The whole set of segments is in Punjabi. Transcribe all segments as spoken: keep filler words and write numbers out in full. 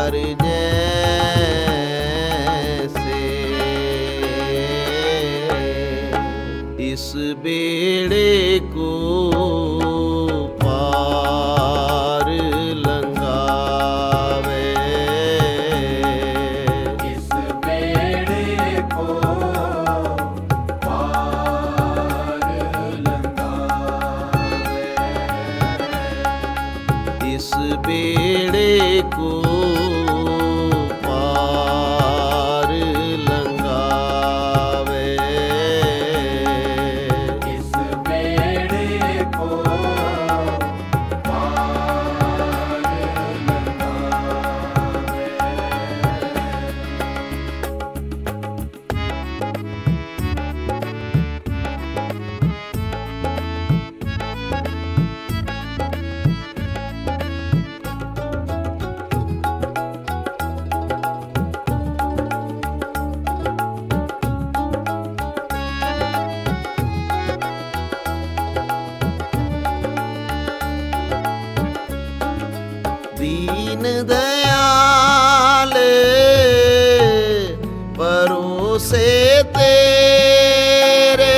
कर जैसे इस बेड़े को पार लंघावे। इस बेड़े को पार लंघावे। इस बेड़े को पार लंघावे। इस बेड़े को पार लंघावे। दीन दयाल भरोसे तेरे।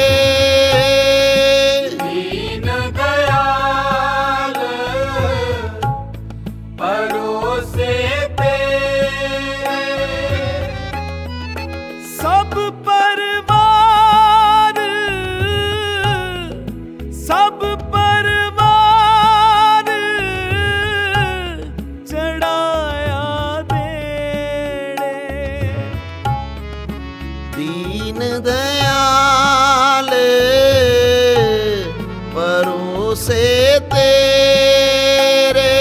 दीन दयाल भरोसे तेरे। सब परवार सब परवार चढ़ाया बेड़े। दीन दयाल भरोसे तेरे।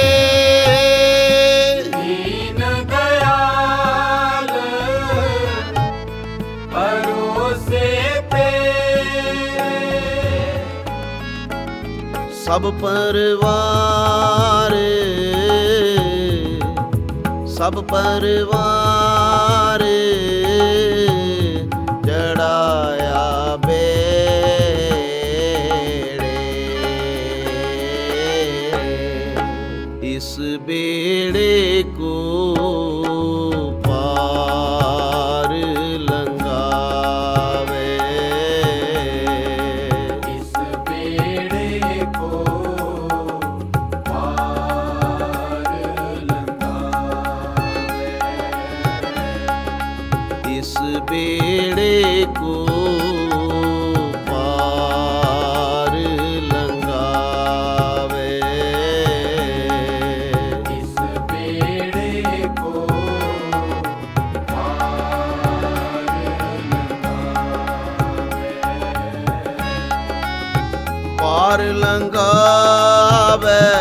दीन दयाल भरोसे तेरे। सब परिवार सब परिवार जड़ाया बेड़े। इस बेड़े को पार लंघावे। इस बेड़े को पार लंघावे। इस बेड़े को पार लंघावे। इस बेड़े को पार लंघावे। पार लंघावे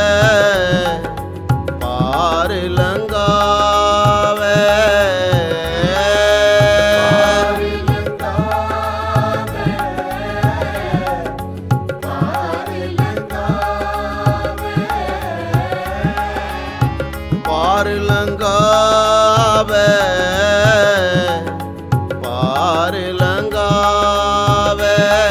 पार लंघावे। पार पार लंघावे। लंघावे पार लंघावे।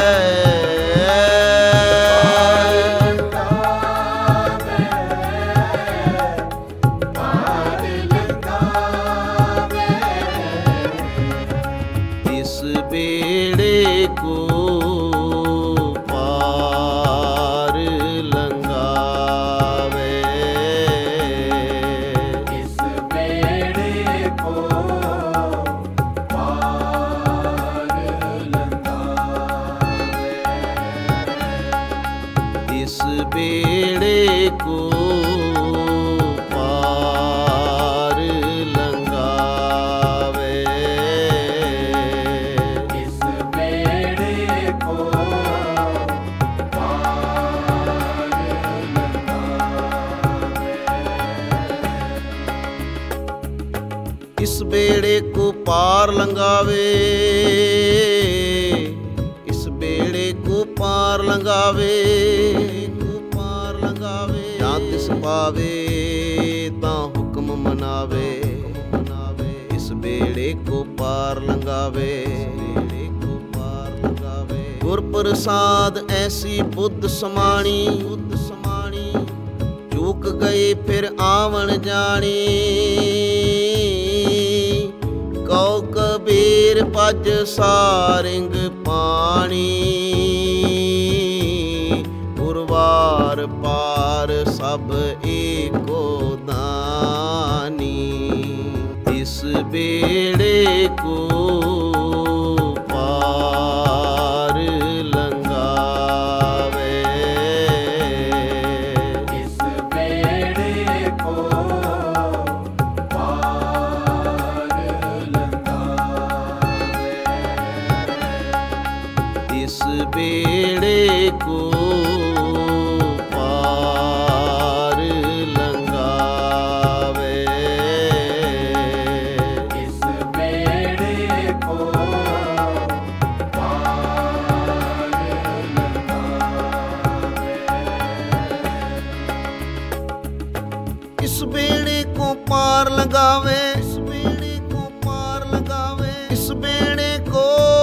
पार लंघावे। इस बेड़े को पार लंघावे। इस बेड़े को पार लंघावे। इस बेड़े को पार लंघावे। इस बेड़े को पार लंघावे। इस बेड़े को पार लंघावे। इस बेड़े को पार लंघावे। पार लंघावे ਜਾਂ ਤਿਸ ਪਾਵੇ ਤਾਂ ਹੁਕਮ ਮਨਾਵੇ। ਇਸ बेड़े को पार लंघावे। गुर प्रसाद ऐसी बुद्ध समाणी बुद्ध समाणी जो ਚੂਕ ਗਈ ਫਿਰ ਆਵਣ ਜਾਣੀ, ਕਉ ਕਬੀਰ ਭਜ ਸਾਰਿੰਗ ਪਾਣੀ, ਉਰਵਾਰ ਪਾਰ ਸਭ ਏਕੋ ਦਾਨੀ, ਇਸ ਬੇੜੇ ਕੋ ਪਾਰ ਲੰਘਾਵੇ, ਇਸ ਬੇੜੇ ਕੋ ਪਾਰ ਲੰਘਾਵੇ, ਇਸ ਬੇੜੇ ਕੋ ਪਾਰ ਲੰਘਾਵੇ, ਇਸ ਬੇੜੇ ਕੋ ਪਾਰ ਲੰਘਾਵੇ, ਇਸ ਬੇੜੇ ਕੋ ਪਾਰ ਲੰਘਾਵੇ, ਇਸ ਬੇੜੇ ਕੋ ਪਾਰ ਲੰਘਾਵੇ, ਇਸ ਬੇੜੇ ਕੋ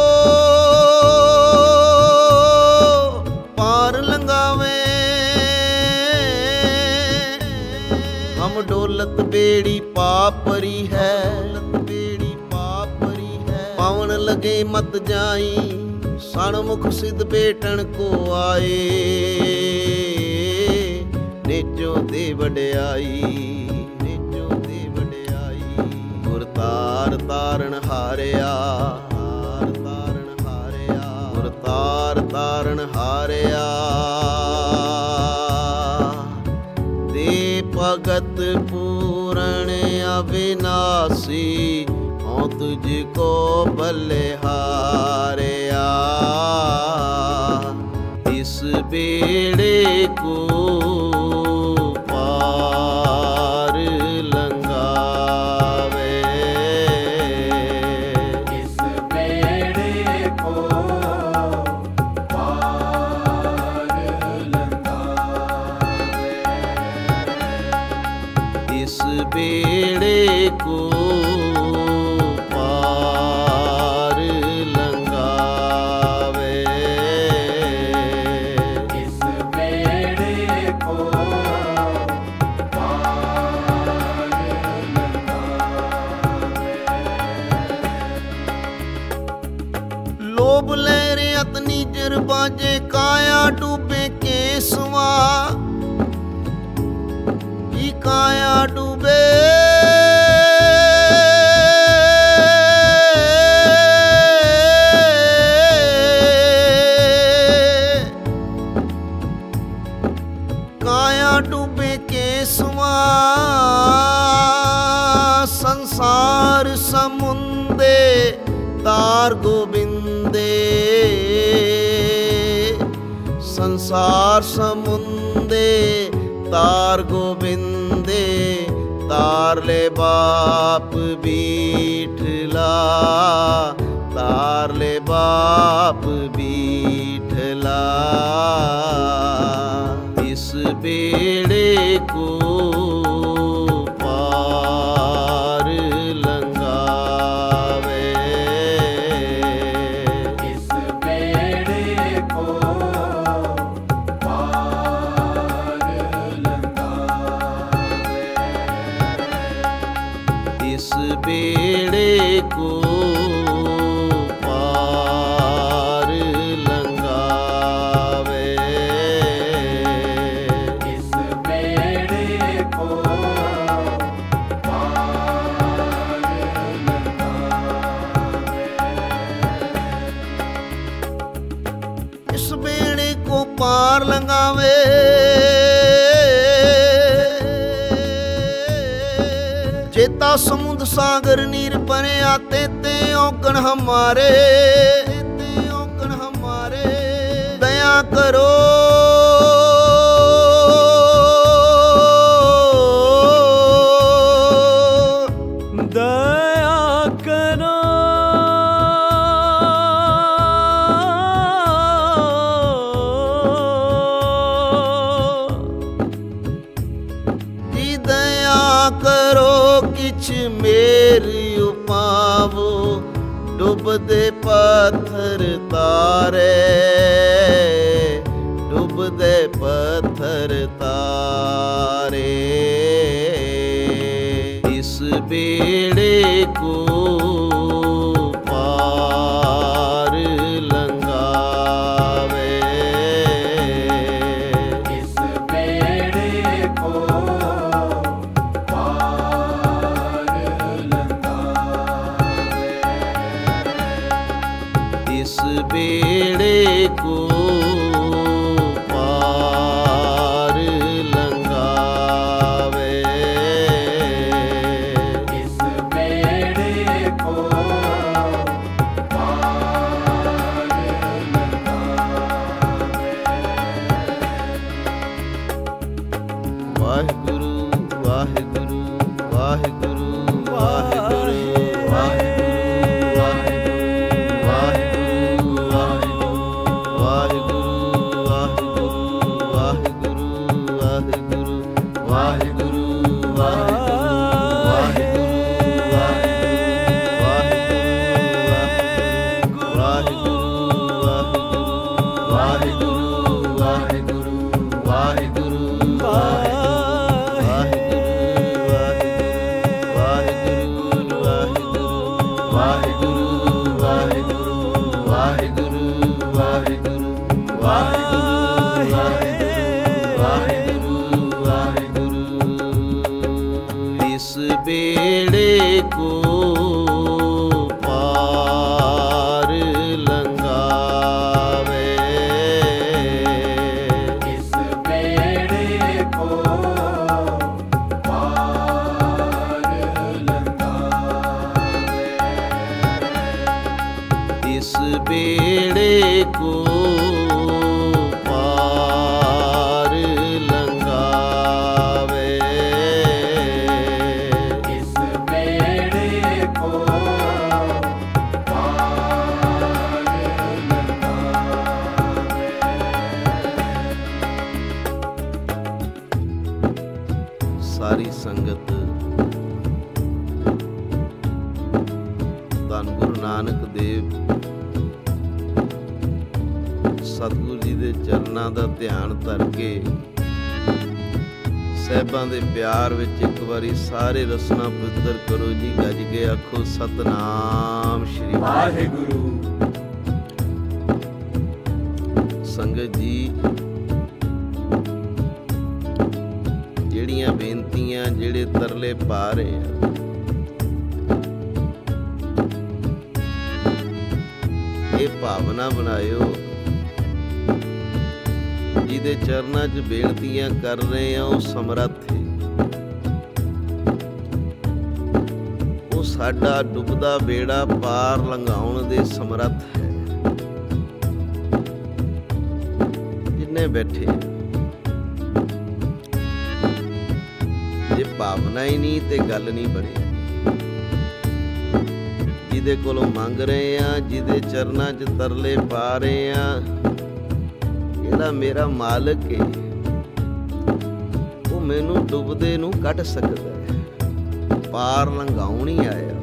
ਪਾਰ ਲੰਘਾਵੇ, ਹਮ ਡੋਲਤ ਬੇੜੀ ਪਾਪਰੀ ਹੈ, ਬੇੜੀ ਪਾਪਰੀ ਹੈ, ਪਾਵਨ ਲਗੇ ਮਤ ਜਾਈ, ਸਣਮੁਖ ਸਿਧ ਬੇਟਣ ਕੋ ਆਏ, ਨੇਚੋ ਦੇ ਵਡਿਆਈ, ਨੇਚੋ ਦੇ ਵਡਿਆਈ, ਗੁਰ ਤਾਰ ਤਾਰਨ ਹਾਰਿਆ, ਤਾਰ ਤਾਰਨ ਹਾਰਿਆ, ਗੁਰ ਤਾਰ ਤਾਰਨ ਹਾਰਿਆ, ਦੇ ਭਗਤ ਪੂਰਨ ਅਵਿਨਾਸੀ, ਹਉ ਤੁਝ ਕੋ ਬਲਿਹਾਰਿਆ, ਇਸ ਬੇੜੇ ਕੋ ਪਾਰ ਲੰਘਾਵੇ, ਇਸ ਬੇੜੇ ਕੋ ਪਾਰ ਲੰਘਾਵੇ, ਇਸ ਬੇੜੇ ਕੋ ਪਾਰ ਲੰਘਾਵੇ, ਇਸ ਬੇੜੇ ਕੋ ਪਾਰ ਲੰਘਾਵੇ, ਲੋਭ ਲਹਿਰੇ ਅਤਨੀ ਜਰ ਬਾਜੇ, ਕਾਇਆ ਡੂਬੇ ਕੇਸਵਾ, ਕੀ ਕਾਇਆ ਡੂਬੇ, ਕਾਇਆ ਡੂਬੇ ਕੇਸਵਾ, ਸੰਸਾਰ ਸਮੁੰਦੇ ਤਾਰ ਗੋਬਿੰਦੇ, ਸੰਸਾਰ ਸਮੁੰਦੇ ਤਾਰ ਗੋਬਿੰਦੇ, ਤਾਰ ਲੈ ਬਾਪ ਬੀਠਲਾ, ਤਾਰ ਲੈ ਬਾਪ ਬੀਠਲਾ, ਇਸ ਬੇੜੇ ਕੋ ਪਾਰ ਲੰਘਾਵੇ, ਇਸ ਬੇੜੇ ਕੋ ਪਾਰ ਲੰਘਾਵੇ, ਇਸ ਬੇੜੇ ਕੋ ਪਾਰ ਲੰਘਾਵੇ, ਇਸ ਬੇੜੇ ਕੋ ਪਾਰ ਲੰਘਾਵੇ, ਇਸ ਬੇੜੇ ਕੋ ਪਾਰ ਲੰਘਾਵੇ, ਚੇਤਾ ਸਮੁੰਦ ਸਾਗਰ ਨੀਰ ਭਰਿਆ, ਤੇ ਤੇ ਔਗਣ ਹਮਾਰੇ, ਤੇ ਔਗਣ ਹਮਾਰੇ, ਦਇਆ ਕਰੋ, ਦਇਆ ਕਰੋ, ਜੀ ਦਇਆ ਕਰੋ, ਕਿਛ ਮੇਰੀ ਉਪਾਵੋ, ਡੁੱਬਦੇ ਪੱਥਰ ਤਾਰੇ, ਡੁੱਬਦੇ ਪੱਥਰ ਤਾਰੇ, ਬੇੜੇ ਕੋ ਪਾਰ ਲੰਘਾਵੇ। ਇਸ ਬੇੜੇ ਕੋ ਪਾਰ ਲੰਘਾਵੇ। ਇਸ ਬੇੜੇ ਕੋ ਪਾਰ ਲੰਘਾਵੇ। ਇਸ ਬੇੜੇ ਕੋ ਪਾਰ ਲੰਘਾਵੇ। ਵਾਹਿਗੁਰੂ ਵਾਹਿਗੁਰੂ ਵਾਹਿਗੁਰੂ ਵਾਹਿਗੁਰੂ ਇਸ ਬੇੜੇ ਕੋ ਪਾਰ ਲੰਘਾਵੇ। ਇਸ ਬੇੜੇ ਕੋ ਪਾਰ ਲੰਘਾਵੇ। ਇਸ ਬੇੜੇ ਕੋ ਪਾਰ ਲੰਘਾਵੇ। ਇਸ ਬੇੜੇ ਕੋ ਪਾਰ ਲੰਘਾਵੇ। ਸਾਰੀ ਸੰਗਤ ਧੰਨ ਗੁਰੂ ਨਾਨਕ ਦੇਵ ਸਤਿਗੁਰੂ ਜੀ ਦੇ ਚਰਨਾਂ ਦਾ ਧਿਆਨ ਧਰ ਕੇ ਸਹਿਬਾਂ ਦੇ ਪਿਆਰ ਵਿੱਚ ਇੱਕ ਵਾਰੀ ਸਾਰੇ ਰਸਨਾ ਪਵਿੱਤਰ ਕਰੋ ਜੀ। ਗੱਜ ਕੇ ਆਖੋ ਸਤਨਾਮ ਸ਼੍ਰੀ ਵਾਹਿਗੁਰੂ। ਸੰਗਤ ਜੀ, ਜਿਹੜੀਆਂ ਬੇਨਤੀਆਂ ਜਿਹੜੇ ਤਰਲੇ ਪਾ ਰਹੇ ਆ, ਇਹ ਭਾਵਨਾ ਬਣਾਇਓ ਜਿਹਦੇ ਚਰਨਾਂ 'ਚ ਬੇਨਤੀਆਂ ਕਰ ਰਹੇ ਆ ਉਹ ਸਮਰੱਥ ਹੈ। ਉਹ ਸਾਡਾ ਡੁੱਬਦਾ ਬੇੜਾ ਪਾਰ ਲੰਘਾਉਣ ਦੇ ਸਮਰੱਥ ਹੈ। ਜਿੰਨੇ ਬੈਠੇ ਜੇ ਭਾਵਨਾ ਹੀ ਨਹੀਂ ਤੇ ਗੱਲ ਨਹੀਂ ਬਣੀ। ਜਿਹਦੇ ਕੋਲੋਂ ਮੰਗ ਰਹੇ ਆ, ਜਿਹਦੇ ਚਰਨਾਂ 'ਚ ਤਰਲੇ ਪਾ ਰਹੇ ਆ, ਜਿਹੜਾ ਮੇਰਾ ਮਾਲਕ ਹੈ ਉਹ ਮੈਨੂੰ ਡੁੱਬਦੇ ਨੂੰ ਕੱਢ ਸਕਦਾ ਹੈ, ਪਾਰ ਲੰਘਾਉਣ ਹੀ ਆਇਆ।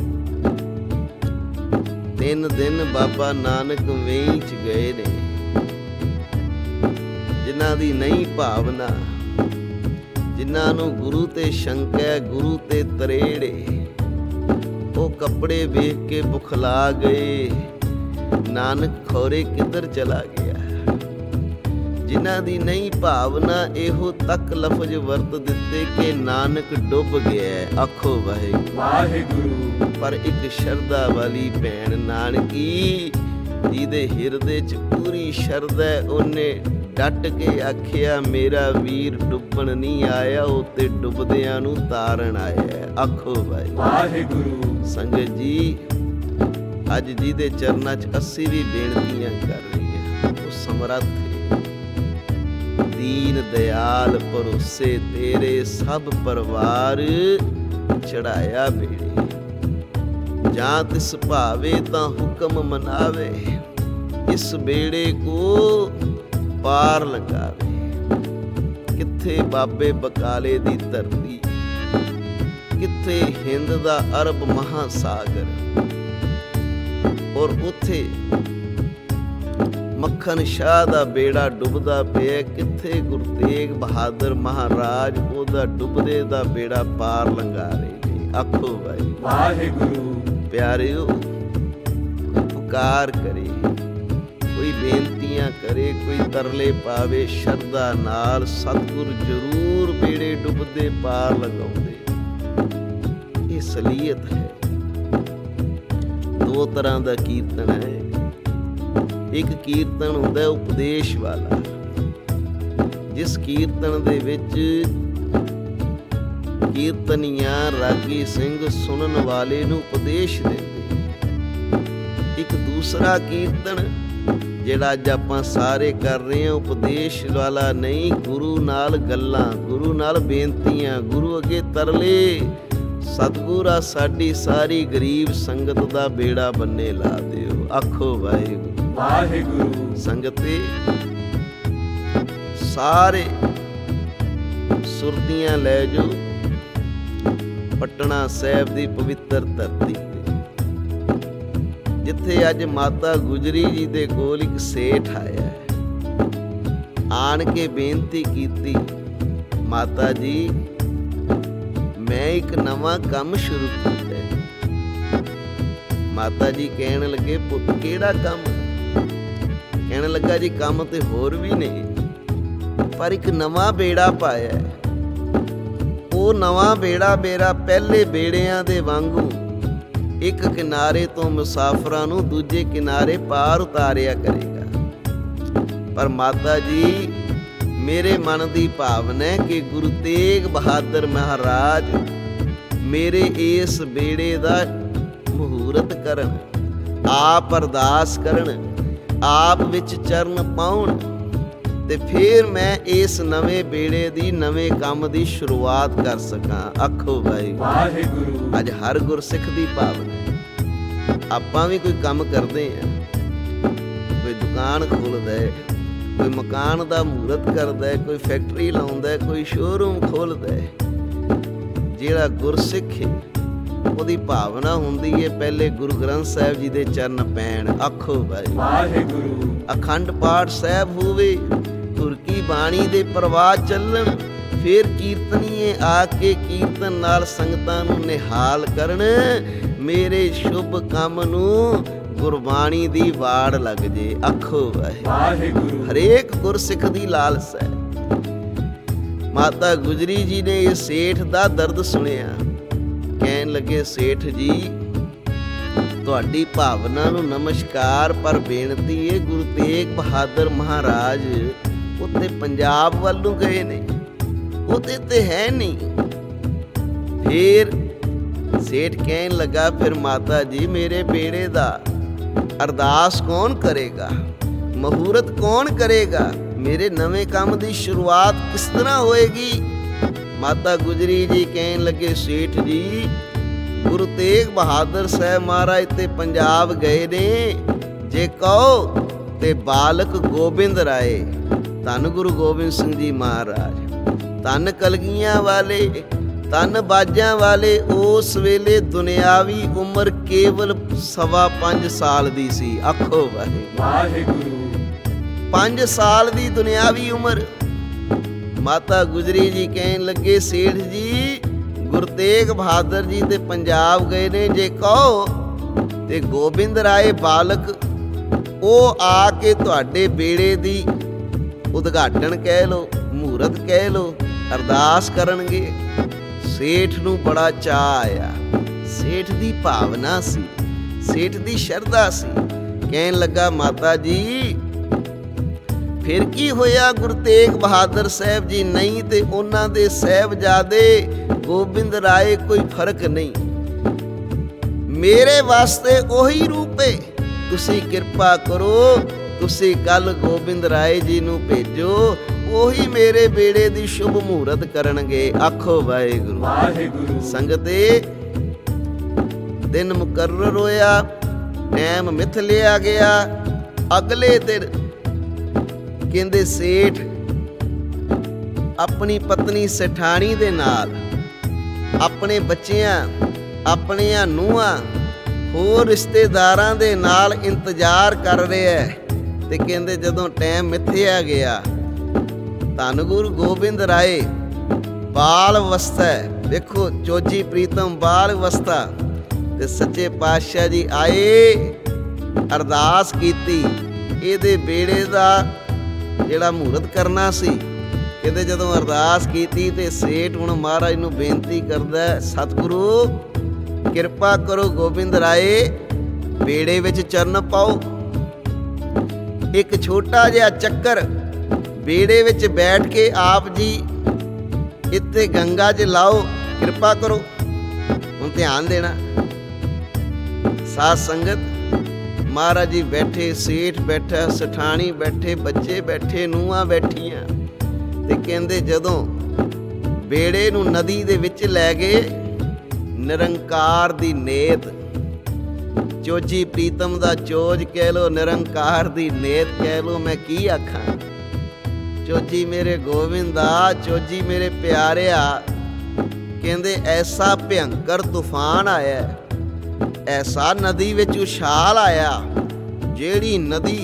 ਤਿੰਨ ਦਿਨ ਬਾਬਾ ਨਾਨਕ ਵੇਈ 'ਚ ਗਏ ਨੇ, ਜਿਨ੍ਹਾਂ ਦੀ ਨਹੀਂ ਭਾਵਨਾ, ਜਿਨ੍ਹਾਂ ਨੂੰ ਗੁਰੂ ਤੇ ਸ਼ੰਕਾ, ਗੁਰੂ ਤੇ ਤਰੇੜੇ, ਉਹ ਕੱਪੜੇ ਵੇਖ ਕੇ ਬੁਖਲਾ ਗਏ। ਨਾਨਕ ਖੌਰੇ ਕਿੱਧਰ ਚਲਾ ਗਿਆ। ਜਿਨ੍ਹਾਂ ਦੀ ਨਹੀਂ ਭਾਵਨਾ, ਇਹੋ ਤੱਕ ਲਫ਼ਜ਼ ਵਰਤ ਦਿੱਤੇ ਕਿ ਨਾਨਕ ਡੁੱਬ ਗਿਆ। ਆਖੋ ਵਾਹਿਗੁਰੂ ਵਾਹਿਗੁਰੂ। ਪਰ ਇੱਕ ਸ਼ਰਧਾ ਵਾਲੀ ਭੈਣ ਨਾਨਕੀ ਜਿਹਦੇ ਹਿਰਦੇ 'ਚ ਪੂਰੀ ਸ਼ਰਧਾ, ਉਹਨੇ ਡਟ ਕੇ ਆਖਿਆ ਮੇਰਾ ਵੀਰ ਡੁੱਬਣ ਨਹੀਂ ਆਇਆ, ਉਹ ਤੇ ਡੁੱਬਦਿਆਂ ਨੂੰ ਤਾਰਨ ਆਇਆ। ਆਖੋ ਵਾਹਿਗੁਰੂ। ਸੰਗਤ ਜੀ, ਅੱਜ ਜਿਹਦੇ ਚਰਨਾਂ 'ਚ ਅਸੀਂ ਵੀ ਬੇਨਤੀਆਂ ਕਰ ਰਹੀ ਹਾਂ, ਉਹ ਸਮਰੱਥ ਹੈ। ਦੀਨ ਦਿਆਲ ਭਰੋਸੇ ਤੇਰੇ ਸਭ ਪਰਿਵਾਰ ਚੜਾਇਆ ਬੇੜੇ। ਜਾਂ ਤਿਸ ਭਾਵੇ ਤਾਂ ਹੁਕਮ ਮਨਾਵੇ, ਇਸ ਬੇੜੇ ਕੋ ਪਾਰ ਲੰਘਾਵੇ। ਕਿੱਥੇ ਬਾਬੇ ਬਕਾਲੇ ਦੀ ਧਰਤੀ, ਕਿੱਥੇ ਹਿੰਦ ਦਾ ਅਰਬ ਮਹਾਸਾਗਰ, ਔਰ ਉੱਥੇ ਮੱਖਣ ਸ਼ਾਹ ਦਾ ਬੇੜਾ ਡੁੱਬਦਾ ਪਿਆ। ਕਿੱਥੇ ਗੁਰੂ ਤੇਗ ਬਹਾਦਰ ਮਹਾਰਾਜ ਉਹਦਾ ਡੁੱਬਦੇ ਦਾ ਬੇੜਾ ਪਾਰ ਲੰਘਾ ਰਹੇ ਨੇ। ਆਖੋ ਵਾਹਿਗੁਰੂ। ਵਾਹਿਗੁਰੂ ਪਿਆਰਿਓ, ਕੋਈ ਪੁਕਾਰ ਕਰੇ, ਕੋਈ ਬੇਨਤੀਆਂ ਕਰੇ, ਕੋਈ ਤਰਲੇ ਪਾਵੇ, ਸ਼ਰਧਾ ਨਾਲ ਸਤਿਗੁਰ ਜ਼ਰੂਰ ਬੇੜੇ ਡੁੱਬਦੇ ਪਾਰ ਲਗਾਉਂਦੇ। ਇਹ ਸਲੀਅਤ ਹੈ। ਦੋ ਤਰ੍ਹਾਂ ਦਾ ਕੀਰਤਨ ਹੈ। ਇੱਕ ਕੀਰਤਨ ਹੁੰਦਾ ਉਪਦੇਸ਼ ਵਾਲਾ, ਜਿਸ ਕੀਰਤਨ ਦੇ ਵਿੱਚ ਕੀਰਤਨੀਆਂ ਰਾਗੀ ਸਿੰਘ ਸੁਣਨ ਵਾਲੇ ਨੂੰ ਉਪਦੇਸ਼ ਦਿੰਦੇ। ਇੱਕ ਦੂਸਰਾ ਕੀਰਤਨ ਜਿਹੜਾ ਅੱਜ ਆਪਾਂ ਸਾਰੇ ਕਰ ਰਹੇ ਹਾਂ, ਉਪਦੇਸ਼ ਵਾਲਾ ਨਹੀਂ, ਗੁਰੂ ਨਾਲ ਗੱਲਾਂ, ਗੁਰੂ ਨਾਲ ਬੇਨਤੀਆਂ, ਗੁਰੂ ਅੱਗੇ ਤਰਲੇ। ਸਤਿਗੁਰਾ ਸਾਡੀ ਸਾਰੀ ਗਰੀਬ ਸੰਗਤ ਦਾ ਬੇੜਾ ਬੰਨੇ ਲਾ ਦਿਓ। ਆਖੋ ਵਾਹਿਗੁਰੂ। ਵਾਹਿਗੁਰੂ ਸੰਗਤੇ ਸਾਰੇ ਸੁਰਤੀਆਂ ਲੈ ਜੋ ਪਟਨਾ ਸਾਹਿਬ ਦੀ ਪਵਿੱਤਰ ਧਰਤੀ ਤੇ, ਜਿੱਥੇ ਅੱਜ ਮਾਤਾ ਗੁਜਰੀ ਜੀ ਦੇ ਕੋਲ ਇੱਕ ਸੇਠ ਆਇਆ, ਆਣ ਕੇ ਬੇਨਤੀ ਕੀਤੀ, ਮਾਤਾ ਜੀ ਮੈਂ ਇੱਕ ਨਵਾਂ ਕੰਮ ਸ਼ੁਰੂ ਕੀਤਾ ਹੈ। ਮਾਤਾ ਜੀ ਕਹਿਣ ਲੱਗੇ, ਪੁੱਤ ਕਿਹੜਾ ਕੰਮ? ਕਹਿਣ ਲੱਗਾ, ਜੀ ਕੰਮ ਤੇ ਹੋਰ ਵੀ ਨੇ, ਪਰ ਇੱਕ ਨਵਾਂ ਬੇੜਾ ਪਾਇਆ। ਉਹ ਨਵਾਂ ਬੇੜਾ ਮੇਰਾ ਪਹਿਲੇ ਬੇੜਿਆਂ ਦੇ ਵਾਂਗੂ ਇੱਕ ਕਿਨਾਰੇ ਤੋਂ ਮੁਸਾਫਰਾਂ ਨੂੰ ਦੂਜੇ ਕਿਨਾਰੇ ਪਾਰ ਉਤਾਰਿਆ ਕਰੇਗਾ। ਪਰ ਮਾਤਾ ਜੀ ਮੇਰੇ ਮਨ ਦੀ ਭਾਵਨਾ ਹੈ ਕਿ ਗੁਰੂ ਤੇਗ ਬਹਾਦਰ ਮਹਾਰਾਜ ਮੇਰੇ ਇਸ ਬੇੜੇ ਦਾ ਮਹੂਰਤ ਕਰਨ, ਆਪ ਅਰਦਾਸ ਕਰਨ, ਆਪ ਵਿੱਚ ਚਰਨ ਪਾਉਣ, ਤੇ ਫਿਰ ਮੈਂ ਇਸ ਨਵੇਂ ਬੇੜੇ ਦੀ, ਨਵੇਂ ਕੰਮ ਦੀ ਸ਼ੁਰੂਆਤ ਕਰ ਸਕਾਂ। ਆਖੋ ਵਾਹਿਗੁਰੂ। ਅੱਜ ਹਰ ਗੁਰਸਿੱਖ ਦੀ ਭਾਵਨਾ। ਆਪਾਂ ਵੀ ਕੋਈ ਕੰਮ ਕਰਦੇ ਆ, ਕੋਈ ਦੁਕਾਨ ਖੋਲ੍ਹਦਾ ਹੈ, ਕੋਈ ਮਕਾਨ ਦਾ ਮਹੂਰਤ ਕਰਦਾ ਹੈ, ਕੋਈ ਫੈਕਟਰੀ ਲਾਉਂਦਾ ਹੈ, ਕੋਈ ਸ਼ੋਰੂਮ ਖੋਲ੍ਹਦਾ ਹੈ। ਜਿਹੜਾ ਗੁਰਸਿੱਖ ਹੈ ਉਹਦੀ ਭਾਵਨਾ ਹੁੰਦੀ ਹੈ ਪਹਿਲੇ ਗੁਰੂ ਗ੍ਰੰਥ ਸਾਹਿਬ ਜੀ ਦੇ ਚਰਨ ਪੈਣ। ਆਖੋ ਵਾਹਿਗੁਰੂ। ਅਖੰਡ ਪਾਠ ਸਾਹਿਬ ਹੋਵੇ, ਗੁਰ ਕੀ ਬਾਣੀ ਦੇ ਪ੍ਰਵਾਹ ਚੱਲਣ, ਫਿਰ ਕੀਰਤਨੀਏ ਆ ਕੇ ਕੀਰਤਨ ਨਾਲ ਸੰਗਤਾਂ ਨੂੰ ਨਿਹਾਲ ਕਰਨ। ਮੇਰੇ ਸ਼ੁਭ ਕੰਮ ਨੂੰ ਗੁਰਬਾਣੀ ਦੀ ਵਾੜ ਲੱਗ ਜੇ। ਆਖੋ ਵਾਹਿਗੁਰੂ। ਹਰੇਕ ਗੁਰਸਿੱਖ ਦੀ ਲਾਲਸਾ ਹੈ। ਮਾਤਾ ਗੁਜਰੀ ਜੀ ਨੇ ਇਹ ਸੇਠ ਦਾ ਦਰਦ ਸੁਣਿਆ, ਕਹਿਣ ਲੱਗੇ, ਸੇਠ ਜੀ ਤੁਹਾਡੀ ਭਾਵਨਾ ਨੂੰ ਨਮਸਕਾਰ, ਪਰ ਬੇਨਤੀ ਹੈ, ਗੁਰੂ ਤੇਗ ਬਹਾਦਰ ਮਹਾਰਾਜ ਉੱਤੇ ਪੰਜਾਬ ਵੱਲ ਨੂੰ ਗਏ ਨੇ, ਉਹਦੇ ਤੇ ਹੈ ਨਹੀਂ। ਫਿਰ ਸੇਠ ਕਹਿਣ ਲੱਗਾ, ਫਿਰ ਮਾਤਾ ਜੀ ਮੇਰੇ ਬੇੜੇ ਦਾ ਅਰਦਾਸ ਕੌਣ ਕਰੇਗਾ, ਮਹੂਰਤ ਕੌਣ ਕਰੇਗਾ, ਮੇਰੇ ਨਵੇਂ ਕੰਮ ਦੀ ਸ਼ੁਰੂਆਤ ਕਿਸ ਤਰ੍ਹਾਂ ਹੋਏਗੀ? ਮਾਤਾ ਗੁਜਰੀ ਜੀ ਕਹਿਣ ਲੱਗੇ, ਸੇਠ ਜੀ ਗੁਰੂ ਤੇਗ ਬਹਾਦਰ ਸਾਹਿਬ ਮਹਾਰਾਜ ਤੇ ਪੰਜਾਬ ਗਏ ਨੇ, ਜੇ ਕਹੋ ਤੇ ਬਾਲਕ ਗੋਬਿੰਦ ਰਾਏ, ਧੰਨ ਗੁਰੂ ਗੋਬਿੰਦ ਸਿੰਘ ਜੀ ਮਹਾਰਾਜ, ਧੰਨ ਕਲਗੀਆਂ ਵਾਲੇ, ਧੰਨ ਬਾਜਾਂ ਵਾਲੇ। ਉਸ ਵੇਲੇ ਦੁਨਿਆਵੀ ਉਮਰ ਕੇਵਲ ਸਵਾ ਪੰਜ ਸਾਲ ਦੀ ਸੀ। ਆਖੋ ਵਾਹਿਗੁਰੂ। ਪੰਜ ਸਾਲ ਦੀ ਦੁਨਿਆਵੀ ਉਮਰ। ਮਾਤਾ ਗੁਜਰੀ ਜੀ ਕਹਿਣ ਲੱਗੇ, ਸੇਠ ਜੀ ਗੁਰੂ ਤੇਗ ਬਹਾਦਰ ਜੀ ਤੇ ਪੰਜਾਬ ਗਏ ਨੇ, ਜੇ ਕਹੋ ਤੇ ਗੋਬਿੰਦ ਰਾਏ ਬਾਲਕ, ਉਹ ਆ ਕੇ ਤੁਹਾਡੇ ਬੇੜੇ ਦੀ ਉਦਘਾਟਨ ਕਹਿ ਲੋ, ਮਹੂਰਤ ਕਹਿ ਲੋ, ਅਰਦਾਸ ਕਰਨਗੇ। ਸੇਠ ਨੂੰ ਬੜਾ ਚਾਅ ਆਇਆ। ਸੇਠ ਦੀ ਭਾਵਨਾ ਸੀ, ਸੇਠ ਦੀ ਸ਼ਰਧਾ ਸੀ। ਕਹਿਣ ਲੱਗਾ, ਮਾਤਾ ਜੀ ਫਿਰ ਕੀ ਹੋਇਆ? ਗੁਰੂ ਤੇਗ ਬਹਾਦਰ ਸਾਹਿਬ ਜੀ ਨਹੀਂ ਤੇ ਉਹਨਾਂ ਦੇ ਸਾਹਿਬਜ਼ਾਦੇ ਗੋਬਿੰਦ ਰਾਏ, ਕੋਈ ਫਰਕ ਨਹੀਂ। ਮੇਰੇ ਵਾਸਤੇ ਉਹੀ ਰੂਪ ਹੈ। ਤੁਸੀਂ ਕਿਰਪਾ ਕਰੋ, ਤੁਸੀਂ ਕੱਲ ਗੋਬਿੰਦ ਰਾਏ ਜੀ ਨੂੰ ਭੇਜੋ, ਉਹੀ ਮੇਰੇ ਬੇੜੇ ਦੀ ਸ਼ੁਭ ਮਹੂਰਤ ਕਰਨਗੇ। ਆਖੋ ਵਾਹਿਗੁਰੂ। ਵਾਹਿਗੁਰੂ। ਸੰਗਤੇ ਦਿਨ ਮੁਕਰਰ ਹੋਇਆ, ਟਾਈਮ ਮਿਥ ਲਿਆ ਗਿਆ। ਅਗਲੇ ਦਿਨ ਕਹਿੰਦੇ ਸੇਠ ਆਪਣੀ ਪਤਨੀ ਸਠਾਣੀ ਦੇ ਨਾਲ, ਆਪਣੇ ਬੱਚਿਆਂ, ਆਪਣੀਆਂ ਨੂੰਹਾਂ, ਹੋਰ ਰਿਸ਼ਤੇਦਾਰਾਂ ਦੇ ਨਾਲ ਇੰਤਜ਼ਾਰ ਕਰ ਰਿਹਾ ਹੈ। ਤੇ ਕਹਿੰਦੇ ਜਦੋਂ ਟਾਈਮ ਮਿਥਿਆ ਗਿਆ, ਧੰਨ ਗੁਰੂ ਗੋਬਿੰਦ ਰਾਏ ਬਾਲ ਅਵਸਥਾ ਵੇਖੋ ਚੋਜੀ ਪ੍ਰੀਤਮ ਬਾਲ ਅਵਸਥਾ ਤੇ ਸੱਚੇ ਪਾਤਸ਼ਾਹ ਜੀ ਆਏ, ਅਰਦਾਸ ਕੀਤੀ। ਇਹਦੇ ਬੇੜੇ ਦਾ ਜਿਹੜਾ ਮਹੂਰਤ ਕਰਨਾ ਸੀ, ਕਹਿੰਦੇ ਜਦੋਂ ਅਰਦਾਸ ਕੀਤੀ ਤੇ ਸੇਠ ਹੁਣ ਮਹਾਰਾਜ ਨੂੰ ਬੇਨਤੀ ਕਰਦਾ, ਸਤਿਗੁਰੂ ਕਿਰਪਾ ਕਰੋ ਗੋਬਿੰਦ ਰਾਏ, ਬੇੜੇ ਵਿੱਚ ਚਰਨ ਪਾਓ। ਇੱਕ ਛੋਟਾ ਜਿਹਾ ਚੱਕਰ ਬੇੜੇ ਵਿੱਚ ਬੈਠ ਕੇ ਆਪ ਜੀ ਇੱਥੇ ਗੰਗਾ 'ਚ ਲਾਓ, ਕਿਰਪਾ ਕਰੋ। ਹੁਣ ਧਿਆਨ ਦੇਣਾ, ਸਾਧ ਸੰਗਤ, ਮਹਾਰਾਜ ਜੀ ਬੈਠੇ, ਸੇਠ ਬੈਠਾ, ਸਠਾਣੀ ਬੈਠੇ, ਬੱਚੇ ਬੈਠੇ, ਨੂੰਹਾਂ ਬੈਠੀਆਂ, ਤੇ ਕਹਿੰਦੇ ਜਦੋਂ ਬੇੜੇ ਨੂੰ ਨਦੀ ਦੇ ਵਿੱਚ ਲੈ ਗਏ, ਨਿਰੰਕਾਰ ਦੀ ਨੇਤ, ਚੋਜੀ ਪ੍ਰੀਤਮ ਦਾ ਚੋਜ ਕਹਿ ਲੋ, ਨਿਰੰਕਾਰ ਦੀ ਨੇਤ ਕਹਿ ਲੋ, ਮੈਂ ਕੀ ਆਖਾਂ। ਚੋਜੀ ਮੇਰੇ ਗੋਬਿੰਦਾ, ਚੋਜੀ ਮੇਰੇ ਪਿਆਰਿਆ, ਕਹਿੰਦੇ ਐਸਾ ਭਿਅੰਕਰ ਤੂਫਾਨ ਆਇਆ, ਐਸਾ ਨਦੀ ਵਿੱਚ ਉਛਾਲ ਆਇਆ, ਜਿਹੜੀ ਨਦੀ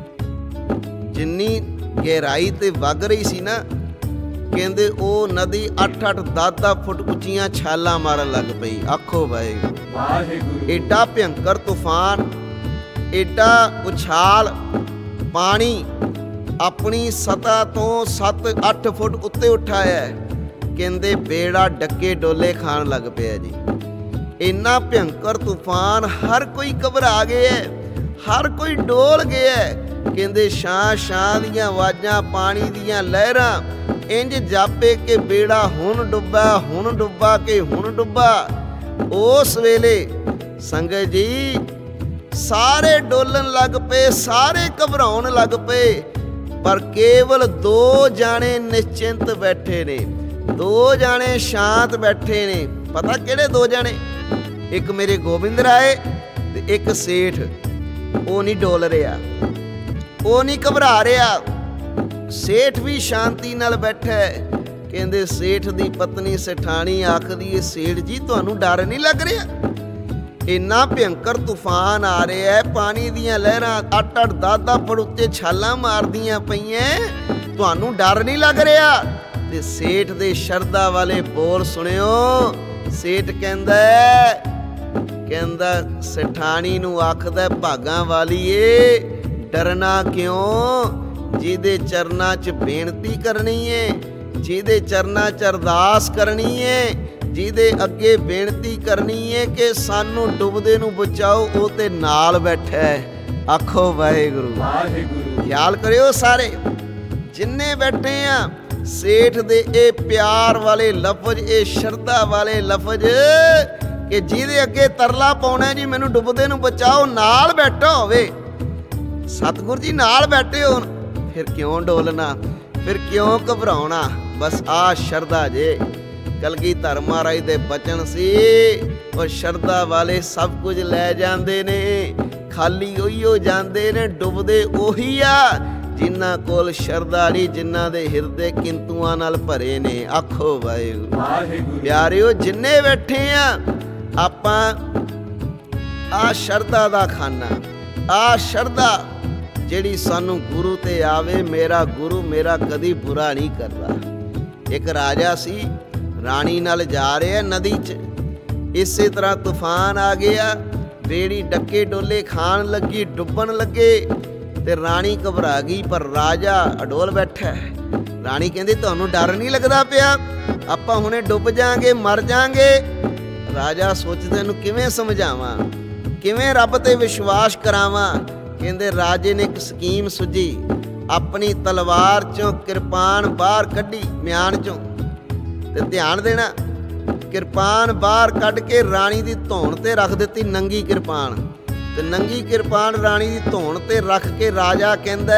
ਜਿੰਨੀ ਗਹਿਰਾਈ ਤੇ ਵਗ ਰਹੀ ਸੀ ਨਾ, ਕਹਿੰਦੇ ਉਹ ਨਦੀ ਅੱਠ ਅੱਠ ਦਸ ਦਸ ਫੁੱਟ ਉੱਚੀਆਂ ਛਾਲਾਂ ਮਾਰਨ ਲੱਗ ਪਈ। ਆਖੋ ਵਾਹਿਗੁਰੂ ਵਾਹਿਗੁਰੂ। ਏਡਾ ਭਿਅੰਕਰ ਤੂਫਾਨ, ਏਡਾ ਉਛਾਲ, ਪਾਣੀ ਆਪਣੀ ਸਤ੍ਹਾ ਤੋਂ ਸੱਤ ਅੱਠ ਫੁੱਟ ਉੱਤੇ ਉਠਾਇਆ, ਕਹਿੰਦੇ ਬੇੜਾ ਡੱਕੇ ਡੋਲੇ ਖਾਣ ਲੱਗ ਪਿਆ ਜੀ। ਇੰਨਾ ਭਿਅੰਕਰ ਤੂਫਾਨ, ਹਰ ਕੋਈ ਘਬਰਾ ਗਿਆ, ਹਰ ਕੋਈ ਡੋਲ ਗਿਆ। ਕਹਿੰਦੇ ਛਾਂ ਛਾਂ ਦੀਆਂ ਆਵਾਜ਼ਾਂ, ਪਾਣੀ ਦੀਆਂ ਲਹਿਰਾਂ, ਇੰਜ ਜਾਪੇ ਕਿ ਬੇੜਾ ਹੁਣ ਡੁੱਬਾ, ਹੁਣ ਡੁੱਬਾ ਕਿ ਹੁਣ ਡੁੱਬਾ। ਉਸ ਵੇਲੇ ਸੰਗਤ ਜੀ ਸਾਰੇ ਡੋਲਣ ਲੱਗ ਪਏ, ਸਾਰੇ ਘਬਰਾਉਣ ਲੱਗ ਪਏ, ਪਰ ਕੇਵਲ ਦੋ ਜਾਣੇ ਨਿਸ਼ਚਿੰਤ ਬੈਠੇ ਨੇ, ਦੋ ਜਾਣੇ ਸ਼ਾਂਤ ਬੈਠੇ ਨੇ। ਪਤਾ ਕਿਹੜੇ ਦੋ ਜਾਣੇ? ਇੱਕ ਮੇਰੇ ਗੋਬਿੰਦ ਰਾਏ ਤੇ ਇੱਕ ਸੇਠ। ਉਹ ਨਹੀਂ ਡੋਲ ਰਿਹਾ, ਉਹ ਨਹੀਂ ਘਬਰਾ ਰਿਹਾ, ਸੇਠ ਵੀ ਸ਼ਾਂਤੀ ਨਾਲ ਬੈਠਾ ਹੈ। ਕਹਿੰਦੇ ਸੇਠ ਦੀ ਪਤਨੀ ਸਠਾਣੀ ਆਖਦੀ ਹੈ, ਸੇਠ ਜੀ ਤੁਹਾਨੂੰ ਡਰ ਨਹੀਂ ਲੱਗ ਰਿਹਾ? ਇੰਨਾ ਭਿਅੰਕਰ ਤੂਫਾਨ ਆ ਰਿਹਾ ਹੈ, ਪਾਣੀ ਦੀਆਂ ਲਹਿਰਾਂ ਅੱਠ ਅੱਠ ਦਸ ਦਸ ਫੁੱਟ ਉੱਤੇ ਛਾਲਾਂ ਮਾਰਦੀਆਂ ਪਈਆਂ, ਤੁਹਾਨੂੰ ਡਰ ਨਹੀਂ ਲੱਗ ਰਿਹਾ? ਤੇ ਸੇਠ ਦੇ ਸ਼ਰਧਾ ਵਾਲੇ ਬੋਲ ਸੁਣਿਓ। ਸੇਠ ਕਹਿੰਦਾ ਕਹਿੰਦਾ ਸਠਾਣੀ ਨੂੰ ਆਖਦਾ, ਭਾਗਾਂ ਵਾਲੀਏ ਡਰਨਾ ਕਿਉਂ? ਜਿਹਦੇ ਚਰਨਾਂ 'ਚ ਬੇਨਤੀ ਕਰਨੀ ਏ, ਜਿਹਦੇ ਚਰਨਾਂ 'ਚ ਅਰਦਾਸ ਕਰਨੀ ਏ, ਜਿਹਦੇ ਅੱਗੇ ਬੇਨਤੀ ਕਰਨੀ ਏ ਕਿ ਸਾਨੂੰ ਡੁੱਬਦੇ ਨੂੰ ਬਚਾਓ, ਉਹ ਤੇ ਨਾਲ ਬੈਠਾ ਹੈ। ਆਖੋ ਵਾਹਿਗੁਰੂ ਵਾਹਿਗੁਰੂ। ਖਿਆਲ ਕਰਿਓ ਸਾਰੇ ਜਿੰਨੇ ਬੈਠੇ ਆ, ਸੇਠ ਦੇ ਇਹ ਪਿਆਰ ਵਾਲੇ ਲਫ਼ਜ਼, ਇਹ ਸ਼ਰਧਾ ਵਾਲੇ ਲਫ਼ਜ਼ ਕਿ ਜਿਹਦੇ ਅੱਗੇ ਤਰਲਾ ਪਾਉਣਾ ਜੀ ਮੈਨੂੰ ਡੁੱਬਦੇ ਨੂੰ ਬਚਾਓ, ਨਾਲ ਬੈਠਾ ਹੋਵੇ। ਸਤਿਗੁਰ ਜੀ ਨਾਲ ਬੈਠੇ ਹੋਣ, ਫਿਰ ਕਿਉਂ ਡੋਲਣਾ, ਫਿਰ ਕਿਉਂ ਘਬਰਾਉਣਾ? ਬਸ ਆਹ ਸ਼ਰਧਾ ਜੇ। ਕਲਗੀਧਰ ਮਹਾਰਾਜ ਦੇ ਬਚਨ ਸੀ, ਉਹ ਸ਼ਰਧਾ ਵਾਲੇ ਸਭ ਕੁਝ ਲੈ ਜਾਂਦੇ ਨੇ, ਖਾਲੀ ਉਹੀ ਹੋ ਜਾਂਦੇ ਨੇ, ਡੁੱਬਦੇ ਉਹੀ ਆ ਜਿਨ੍ਹਾਂ ਕੋਲ ਸ਼ਰਧਾ ਨਹੀਂ, ਜਿਨ੍ਹਾਂ ਦੇ ਹਿਰਦੇ ਕਿੰਤੂਆਂ ਨਾਲ ਭਰੇ ਨੇ। ਆਖੋ ਵਾਹਿਗੁਰੂ ਵਾਹਿਗੁਰੂ। ਪਿਆਰਿਓ ਜਿੰਨੇ ਬੈਠੇ ਆ, ਆਪਾਂ ਆਹ ਸ਼ਰਧਾ ਦਾ ਖਾਨਾ, ਆਹ ਸ਼ਰਧਾ ਜਿਹੜੀ ਸਾਨੂੰ ਗੁਰੂ ਤੇ ਆਵੇ। ਮੇਰਾ ਗੁਰੂ ਮੇਰਾ ਕਦੀ ਬੁਰਾ ਨਹੀਂ ਕਰਦਾ। ਇੱਕ ਰਾਜਾ ਸੀ, ਰਾਣੀ ਨਾਲ ਜਾ ਰਿਹਾ ਨਦੀ 'ਚ, ਇਸੇ ਤਰ੍ਹਾਂ ਤੂਫਾਨ ਆ ਗਿਆ, ਬੇੜੀ ਡੱਕੇ ਡੋਲੇ ਖਾਣ ਲੱਗੀ, ਡੁੱਬਣ ਲੱਗੇ, ਤੇ ਰਾਣੀ ਘਬਰਾ ਗਈ, ਪਰ ਰਾਜਾ ਅਡੋਲ ਬੈਠਾ। ਰਾਣੀ ਕਹਿੰਦੀ ਤੁਹਾਨੂੰ ਡਰ ਨਹੀਂ ਲੱਗਦਾ ਪਿਆ? ਆਪਾਂ ਹੁਣੇ ਡੁੱਬ ਜਾਾਂਗੇ, ਮਰ ਜਾਾਂਗੇ। ਰਾਜਾ ਸੋਚਦਾ ਇਹਨੂੰ ਕਿਵੇਂ ਸਮਝਾਵਾਂ, ਕਿਵੇਂ ਰੱਬ ਤੇ ਵਿਸ਼ਵਾਸ ਕਰਾਵਾਂ। ਕਹਿੰਦੇ ਰਾਜੇ ਨੇ ਇੱਕ ਸਕੀਮ ਸੁਝੀ, ਆਪਣੀ ਤਲਵਾਰ ਚੋਂ ਕਿਰਪਾਨ ਬਾਹਰ ਕੱਢੀ, ਮਿਆਨ ਚੋਂ, ਤੇ ਧਿਆਨ ਦੇਣਾ, ਕਿਰਪਾਨ ਬਾਹਰ ਕੱਢ ਕੇ ਰਾਣੀ ਦੀ ਧੌਣ ਤੇ ਰੱਖ ਦਿੱਤੀ, ਨੰਗੀ ਕਿਰਪਾਨ। ਤੇ ਨੰਗੀ ਕਿਰਪਾਨ ਰਾਣੀ ਦੀ ਧੌਣ ਤੇ ਰੱਖ ਕੇ ਰਾਜਾ ਕਹਿੰਦਾ,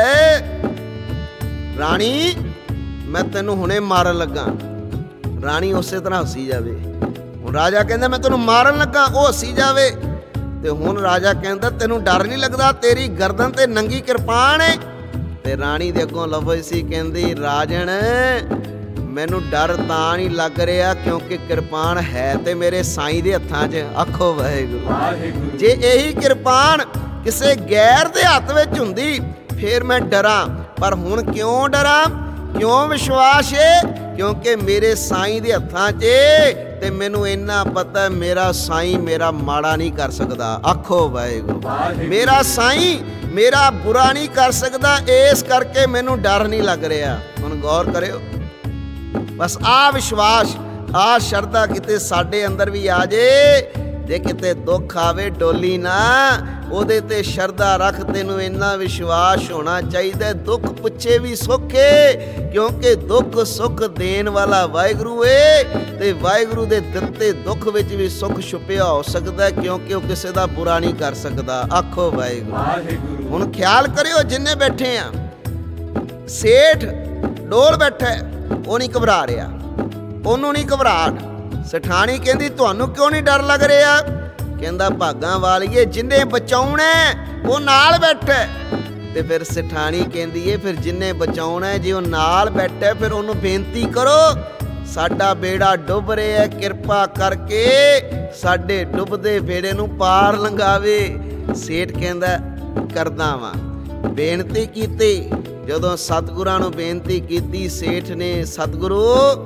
ਰਾਣੀ ਮੈਂ ਤੈਨੂੰ ਹੁਣੇ ਮਾਰਨ ਲੱਗਾ। ਰਾਣੀ ਉਸੇ ਤਰ੍ਹਾਂ ਹੱਸੀ ਜਾਵੇ। ਹੁਣ ਰਾਜਾ ਕਹਿੰਦਾ ਮੈਂ ਤੈਨੂੰ ਮਾਰਨ ਲੱਗਾ, ਉਹ ਹੱਸੀ ਜਾਵੇ। ਤੇ ਹੁਣ ਰਾਜਾ ਕਹਿੰਦਾ ਤੈਨੂੰ ਡਰ ਨਹੀਂ ਲੱਗਦਾ, ਤੇਰੀ ਗਰਦਨ ਤੇ ਨੰਗੀ ਕਿਰਪਾਨ ਏ। ਤੇ ਰਾਣੀ ਦੇ ਅੱਗੋਂ ਲਫ਼ਜ਼ ਸੀ, ਕਹਿੰਦੀ ਰਾਜਨ ਮੈਨੂੰ ਡਰ ਤਾਂ ਨਹੀਂ ਲੱਗ ਰਿਹਾ ਕਿਉਂਕਿ ਕਿਰਪਾਨ ਹੈ ਤੇ ਮੇਰੇ ਸਾਈਂ ਦੇ ਹੱਥਾਂ 'ਚ। ਆਖੋ ਵਾਹਿਗੁਰੂ ਵਾਹਿਗੁਰੂ। ਜੇ ਇਹੀ ਕਿਰਪਾਨ ਕਿਸੇ ਗੈਰ ਦੇ ਹੱਥ ਵਿੱਚ ਹੁੰਦੀ ਫੇਰ ਮੈਂ ਡਰਾਂ, ਪਰ ਹੁਣ ਕਿਉਂ ਡਰਾਂ? ਕਿਉਂ ਵਿਸ਼ਵਾਸ ਏ? ਕਿਉਂਕਿ ਮੇਰੇ ਸਾਈਂ ਦੇ ਹੱਥਾਂ 'ਚ ਤੇ ਮੈਨੂੰ ਇੰਨਾ ਪਤਾ ਮੇਰਾ ਸਾਈਂ ਮੇਰਾ ਮਾੜਾ ਨਹੀਂ ਕਰ ਸਕਦਾ। ਆਖੋ ਵਾਹਿਗੁਰੂ। ਮੇਰਾ ਸਾਈਂ ਮੇਰਾ ਬੁਰਾ ਨਹੀਂ ਕਰ ਸਕਦਾ, ਇਸ ਕਰਕੇ ਮੈਨੂੰ ਡਰ ਨਹੀਂ ਲੱਗ ਰਿਹਾ। ਹੁਣ ਗੌਰ ਕਰਿਓ, ਬਸ ਆ ਵਿਸ਼ਵਾਸ ਆ ਸ਼ਰਧਾ ਕਿਤੇ ਸਾਡੇ ਅੰਦਰ ਵੀ ਆ ਜੇ। ਜੇ ਕਿਤੇ ਦੁੱਖ ਆਵੇ ਡੋਲੀ ਨਾ, ਉਹਦੇ ਤੇ ਸ਼ਰਧਾ ਰੱਖ। ਤੈਨੂੰ ਇੰਨਾ ਵਿਸ਼ਵਾਸ ਹੋਣਾ ਚਾਹੀਦਾ ਦੁੱਖ ਪੁੱਛੇ ਵੀ ਸੁੱਖੇ, ਕਿਉਂਕਿ ਦੁੱਖ ਸੁੱਖ ਦੇਣ ਵਾਲਾ ਵਾਹਿਗੁਰੂ ਏ, ਤੇ ਵਾਹਿਗੁਰੂ ਦੇ ਦਿੱਤੇ ਦੁੱਖ ਵਿੱਚ ਵੀ ਸੁੱਖ ਛੁਪਿਆ ਹੋ ਸਕਦਾ, ਕਿਉਂਕਿ ਉਹ ਕਿਸੇ ਦਾ ਬੁਰਾ ਨਹੀਂ ਕਰ ਸਕਦਾ। ਆਖੋ ਵਾਹਿਗੁਰੂ। ਹੁਣ ਖਿਆਲ ਕਰਿਓ ਜਿੰਨੇ ਬੈਠੇ ਆ, ਸੇਠ ਡੋਲ ਬੈਠਾ, ਉਹ ਨਹੀਂ ਘਬਰਾ ਰਿਹਾ, ਉਹਨੂੰ ਨਹੀਂ ਘਬਰਾਹਟ। ਸਠਾਣੀ ਕਹਿੰਦੀ ਤੁਹਾਨੂੰ ਕਿਉਂ ਨਹੀਂ ਡਰ ਲੱਗ ਰਿਹਾ? ਕਹਿੰਦਾ ਭਾਗਾਂ ਵਾਲੀਏ ਜਿੰਨੇ ਬਚਾਉਣਾ ਉਹ ਨਾਲ ਬੈਠਾ। ਤੇ ਫਿਰ ਸਠਾਣੀ ਕਹਿੰਦੀ ਏ ਫਿਰ ਜਿੰਨੇ ਬਚਾਉਣਾ ਜੇ ਉਹ ਨਾਲ ਬੈਠਾ, ਫਿਰ ਉਹਨੂੰ ਬੇਨਤੀ ਕਰੋ ਸਾਡਾ ਬੇੜਾ ਡੁੱਬ ਰਿਹਾ, ਕਿਰਪਾ ਕਰਕੇ ਸਾਡੇ ਡੁੱਬਦੇ ਬੇੜੇ ਨੂੰ ਪਾਰ ਲੰਘਾਵੇ। ਸੇਠ ਕਹਿੰਦਾ ਕਰਦਾ ਵਾਂ। ਬੇਨਤੀ ਕੀਤੀ, ਜਦੋਂ ਸਤਿਗੁਰਾਂ ਨੂੰ ਬੇਨਤੀ ਕੀਤੀ ਸੇਠ ਨੇ, ਸਤਿਗੁਰੂ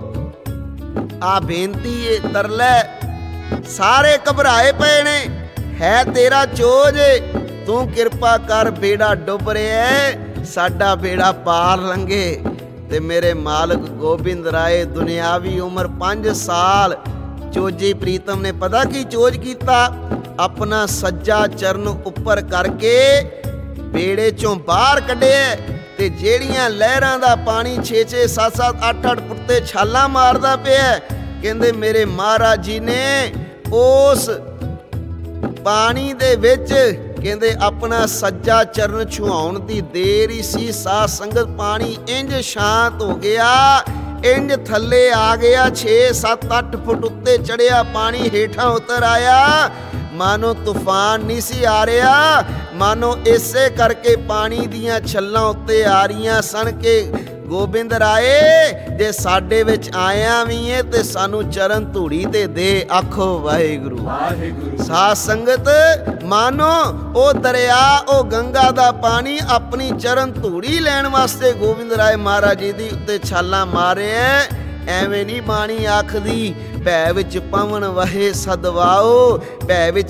ਆ ਬੇਨਤੀ ਏ ਤਰਲੇ, ਸਾਰੇ ਘਬਰਾਏ ਪਏ ਨੇ, ਹੈ ਤੇਰਾ ਚੋਜ, ਤੂੰ ਕਿਰਪਾ ਕਰ ਬੇੜਾ ਡੁੱਬ ਰਿਹਾ, ਸਾਡਾ ਬੇੜਾ ਪਾਰ ਲੰਘੇ। ਤੇ ਮੇਰੇ ਮਾਲਕ ਗੋਬਿੰਦ ਰਾਏ ਦੁਨਿਆਵੀ ਉਮਰ ਪੰਜ ਸਾਲ ਚੋਜੀ ਪ੍ਰੀਤਮ ਨੇ ਪਤਾ ਕੀ ਚੋਜ ਕੀਤਾ? ਆਪਣਾ ਸੱਜਾ ਚਰਨ ਉੱਪਰ ਕਰਕੇ ਬੇੜੇ ਚੋਂ ਬਾਹਰ ਕੱਢਿਆ, ਤੇ ਜਿਹੜੀਆਂ ਲਹਿਰਾਂ ਦਾ ਪਾਣੀ ਛੇ ਛੇ ਸੱਤ ਸੱਤ ਅੱਠ ਅੱਠ ਫੁੱਟ ਤੇ ਛਾਲਾਂ ਮਾਰਦਾ ਪਿਆ, ਕਹਿੰਦੇ ਮੇਰੇ ਮਹਾਰਾਜ ਜੀ ਨੇ ਉਸ ਪਾਣੀ ਦੇ ਵਿੱਚ ਕਹਿੰਦੇ ਆਪਣਾ ਸੱਜਾ ਚਰਨ ਛੁਹਾਉਣ ਦੀ ਦੇਰ ਹੀ ਸੀ। ਸਾਧ ਸੰਗਤ ਪਾਣੀ ਇੰਜ ਸ਼ਾਂਤ ਹੋ ਗਿਆ, ਇੰਜ ਥੱਲੇ ਆ ਗਿਆ, ਛੇ ਸੱਤ ਅੱਠ ਫੁੱਟ ਉੱਤੇ ਚੜਿਆ ਪਾਣੀ, ਹੇਠਾਂ ਉਤਰ ਆਇਆ, ਮਾਨੋ ਤੂਫਾਨ ਨਹੀਂ ਸੀ ਆ ਰਿਹਾ, ਮਾਨੋ ਇਸੇ ਕਰਕੇ ਪਾਣੀ ਦੀਆਂ ਛੱਲਾਂ ਉੱਤੇ ਆ ਰਹੀਆਂ ਸਨ ਕਿ ਗੋਬਿੰਦ ਰਾਏ ਜੇ ਸਾਡੇ ਵਿੱਚ ਆਇਆ ਵੀ ਏ ਤੇ ਸਾਨੂੰ ਚਰਨ ਧੂੜੀ ਤੇ ਦੇ। ਆਖੋ ਵਾਹਿਗੁਰੂ। ਸਾਧ ਸੰਗਤ ਮਾਨੋ ਉਹ ਦਰਿਆ, ਉਹ ਗੰਗਾ ਦਾ ਪਾਣੀ ਆਪਣੀ ਚਰਨ ਧੂੜੀ ਲੈਣ ਵਾਸਤੇ ਗੋਬਿੰਦ ਰਾਏ ਮਹਾਰਾਜ ਜੀ ਦੀ ਉੱਤੇ ਛਾਲਾਂ ਮਾਰਿਆ। ਐਵੇਂ ਨਹੀਂ ਬਾਣੀ ਆਖਦੀ ਭੈ ਵਿੱਚ ਪਵਨ ਵਹੇ ਸਦਵਾਓ, ਭੈ ਵਿੱਚ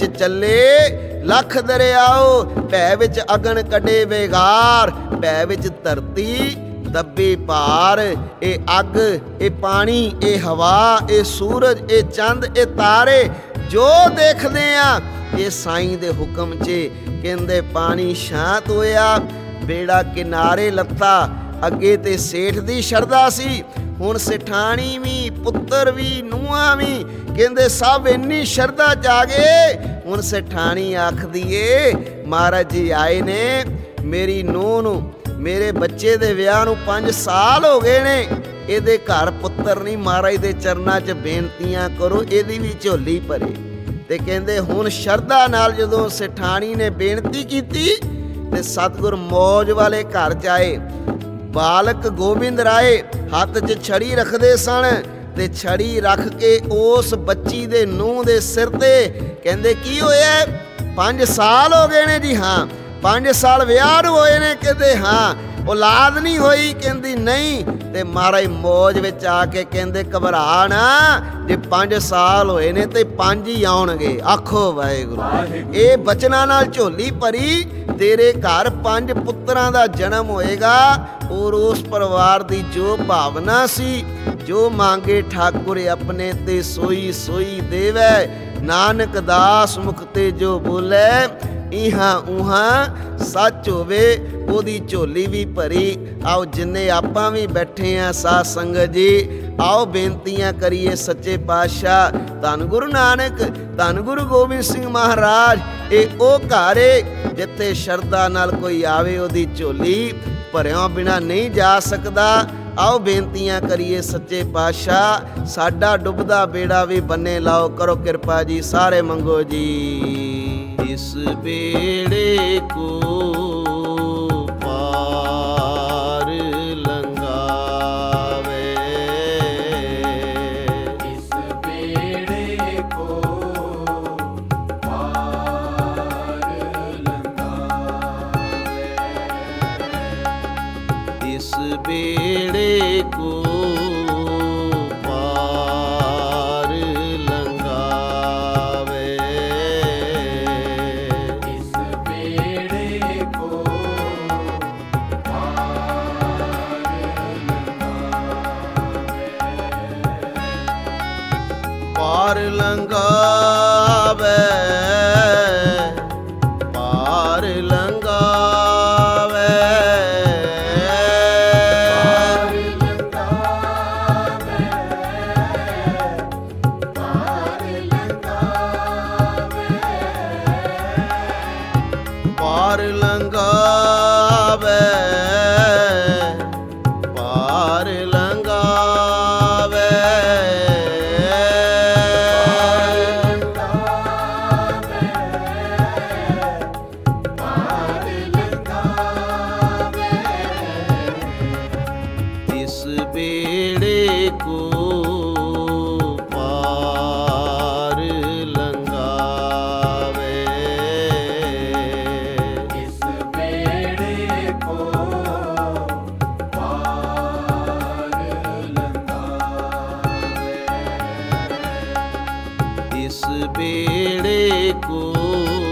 ਚੱਲੇ ਲੱਖ ਦਰਿਆਓ, ਭੈ ਵਿੱਚ ਅਗਨ ਕੱਢੇ ਵੇਗਾਰ, ਭੈ ਵਿੱਚ ਧਰਤੀ ਦੱਬੇ ਭਾਰ। ਇਹ ਅੱਗ, ਇਹ ਪਾਣੀ, ਇਹ ਹਵਾ, ਇਹ ਸੂਰਜ, ਇਹ ਚੰਦ, ਇਹ ਤਾਰੇ ਜੋ ਦੇਖਦੇ ਆ ਇਹ ਸਾਈਂ ਦੇ ਹੁਕਮ 'ਚ। ਕਹਿੰਦੇ ਪਾਣੀ ਸ਼ਾਂਤ ਹੋਇਆ, ਬੇੜਾ ਕਿਨਾਰੇ ਲੱਥਾ। ਅੱਗੇ ਤੇ ਸੇਠ ਦੀ ਸ਼ਰਧਾ ਸੀ, ਹੁਣ ਸੇਠਾਣੀ ਵੀ, ਪੁੱਤਰ ਵੀ, ਨੂੰਹਾਂ ਵੀ, ਕਹਿੰਦੇ ਸਭ ਇੰਨੀ ਸ਼ਰਧਾ ਜਾਗੇ। ਹੁਣ ਸੇਠਾਣੀ ਆਖਦੀ ਏ ਮਹਾਰਾਜ ਜੀ ਆਏ ਨੇ, ਮੇਰੀ ਨੂੰਹ ਨੂੰ, ਮੇਰੇ ਬੱਚੇ ਦੇ ਵਿਆਹ ਨੂੰ ਪੰਜ ਸਾਲ ਹੋ ਗਏ ਨੇ, ਇਹਦੇ ਘਰ ਪੁੱਤਰ ਨਹੀਂ, ਮਹਾਰਾਜ ਦੇ ਚਰਨਾਂ 'ਚ ਬੇਨਤੀਆਂ ਕਰੋ ਇਹਦੀ ਵੀ ਝੋਲੀ ਭਰੇ। ਤੇ ਕਹਿੰਦੇ ਹੁਣ ਸ਼ਰਧਾ ਨਾਲ ਜਦੋਂ ਸੇਠਾਣੀ ਨੇ ਬੇਨਤੀ ਕੀਤੀ ਤੇ ਸਤਿਗੁਰ ਮੌਜ ਵਾਲੇ ਘਰ 'ਚ ਆਏ। ਬਾਲਕ ਗੋਬਿੰਦ ਰਾਏ ਹੱਥ 'ਚ ਛੜੀ ਰੱਖਦੇ ਸਨ, ਤੇ ਛੜੀ ਰੱਖ ਕੇ ਉਸ ਬੱਚੀ ਦੇ ਨੂੰਹ ਦੇ ਸਿਰ ਤੇ ਕਹਿੰਦੇ ਕੀ ਹੋਇਆ? ਪੰਜ ਸਾਲ ਹੋ ਗਏ ਨੇ ਜੀ। ਹਾਂ। ਪੰਜ ਸਾਲ ਵਿਆਹ ਨੂੰ ਹੋਏ ਨੇ? ਕਹਿੰਦੇ ਹਾਂ। ਔਲਾਦ ਨਹੀਂ ਹੋਈ? ਕਹਿੰਦੀ ਨਹੀਂ। ਤੇ ਮਹਾਰਾਜ ਮੌਜ ਵਿੱਚ ਆ ਕੇ ਕਹਿੰਦੇ ਘਬਰਾ ਨਾ, ਜੇ ਪੰਜ ਸਾਲ ਹੋਏ ਨੇ ਤੇ ਪੰਜ ਹੀ ਆਉਣਗੇ। ਆਖੋ ਵਾਹਿਗੁਰੂ। ਇਹ ਬਚਨਾਂ ਨਾਲ ਝੋਲੀ ਭਰੀ, ਤੇਰੇ ਘਰ ਪੰਜ ਪੁੱਤਰਾਂ ਦਾ ਜਨਮ ਹੋਏਗਾ। ਔਰ ਉਸ ਪਰਿਵਾਰ ਦੀ ਜੋ ਭਾਵਨਾ ਸੀ, ਜੋ ਮੰਗੇ ਠਾਕੁਰ ਆਪਣੇ ਤੇ ਸੋਈ ਸੋਈ ਦੇਵੈ, ਨਾਨਕ ਦਾਸ ਮੁਖ ਤੇ ਜੋ ਬੋਲੇ, ਇਹਾਂ ਉਹਾਂ ਸੱਚ ਹੋਵੇ। ਉਹਦੀ ਝੋਲੀ ਵੀ ਭਰੀ। ਆਓ ਜਿੰਨੇ ਆਪਾਂ ਵੀ ਬੈਠੇ ਆ ਸਾਧ ਸੰਗਤ ਜੀ, ਆਓ ਬੇਨਤੀਆਂ ਕਰੀਏ ਸੱਚੇ ਪਾਤਸ਼ਾਹ ਧੰਨ ਗੁਰੂ ਨਾਨਕ, ਧੰਨ ਗੁਰੂ ਗੋਬਿੰਦ ਸਿੰਘ ਮਹਾਰਾਜ। ਇਹ ਉਹ ਘਰ ਏ ਜਿੱਥੇ ਸ਼ਰਧਾ ਨਾਲ ਕੋਈ ਆਵੇ ਉਹਦੀ ਝੋਲੀ ਭਰਿਆ ਬਿਨਾ ਨਹੀਂ ਜਾ ਸਕਦਾ। ਆਓ ਬੇਨਤੀਆਂ ਕਰੀਏ ਸੱਚੇ ਪਾਤਸ਼ਾਹ, ਸਾਡਾ ਡੁੱਬਦਾ ਬੇੜਾ ਵੀ ਬੰਨੇ ਲਾਓ। ਕਰੋ ਕਿਰਪਾ ਜੀ, ਸਾਰੇ ਮੰਗੋ ਜੀ। ਇਸ ਬੇੜੇ ਕੋ ਪਾਰ ਲੰਘਾਵੇ, ਇਸ ਬੇੜੇ ਕੋ ਪਾਰ ਲੰਘਾਵੇ, ਇਸ ਬੇੜੇ ਕੋ ਪਾਰ ਪਾਰ ਲੰਘਾਵੇ, ਪਾਰ ਲੰਘਾਵੇ, ਪਾਰ ਲੰਘਾਵੇ, ਇਸ ਬੇੜੇ ਕੋ ਪਾਰ ਲੰਘਾਵੇ, ਇਸ ਬੇੜੇ ਕੋ ਪਾਰ ਲੰਘਾਵੇ, ਇਸ ਬੇੜੇ ਕੋ